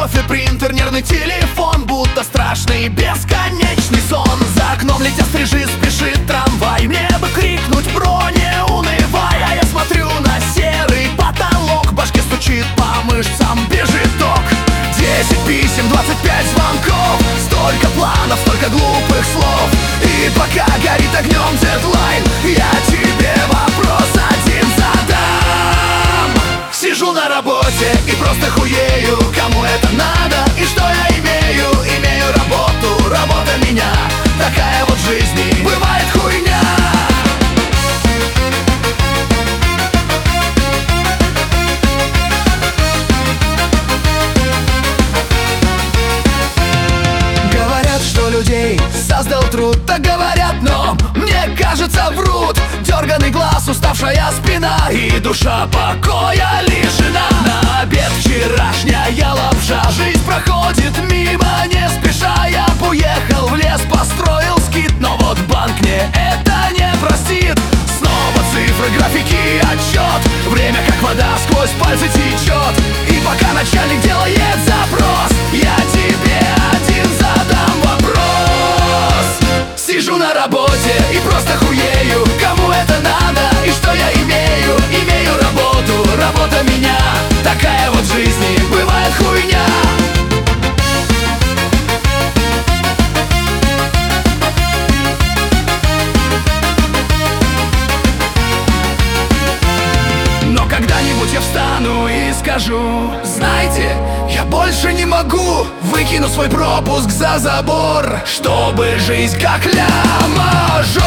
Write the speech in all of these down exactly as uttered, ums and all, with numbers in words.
кофе, принтер, нервный телефон, будто страшный бесконечный сон. За окном летя стрижи, спешит трамвай. Мне бы крикнуть: бро, не унывай. А я смотрю на серый потолок, в башке стучит, по мышцам бежит ток. Десять писем, двадцать пять звонков, столько планов, столько глупых слов. И пока горит огнем дедлайн, я тебе вопрос один задам. Сижу на работе и просто хуею, кому это надо и что я имею? Имею работу, работа меня, такая вот в жизни бывает хуйня. Говорят, что людей создал труд, так говорят, но мне кажется, врут. Дерганый глаз, уставшая спина и душа покоя лишена. На обед вчерашняя лапша, жизнь проходит мимо не спеша. Я уехал в лес, построил скит, но вот банк мне это не простит. Снова цифры, графики, отчет, время как вода сквозь пальцы течет. И пока начальник делает запрос, я тебе один задам вопрос. Сижу на работе и просто хуею, кому это надо и что я имею? Имею работу, работа меня, такая вот в жизни бывает хуйня. Но когда-нибудь я встану и скажу: знаете, я больше не могу. Выкину свой пропуск за забор, чтобы жизнь как ля-мажор.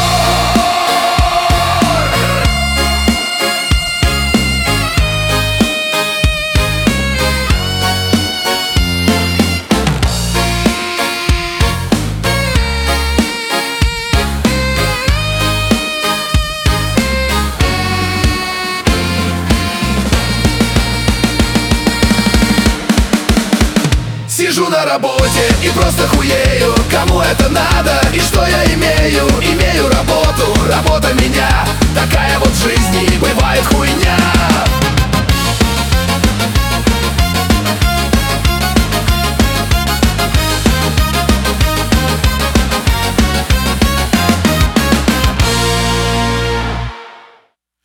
Сижу на работе и просто хуею, кому это надо и что я имею? Имею работу, работа меня, такая вот в жизни бывает хуйня.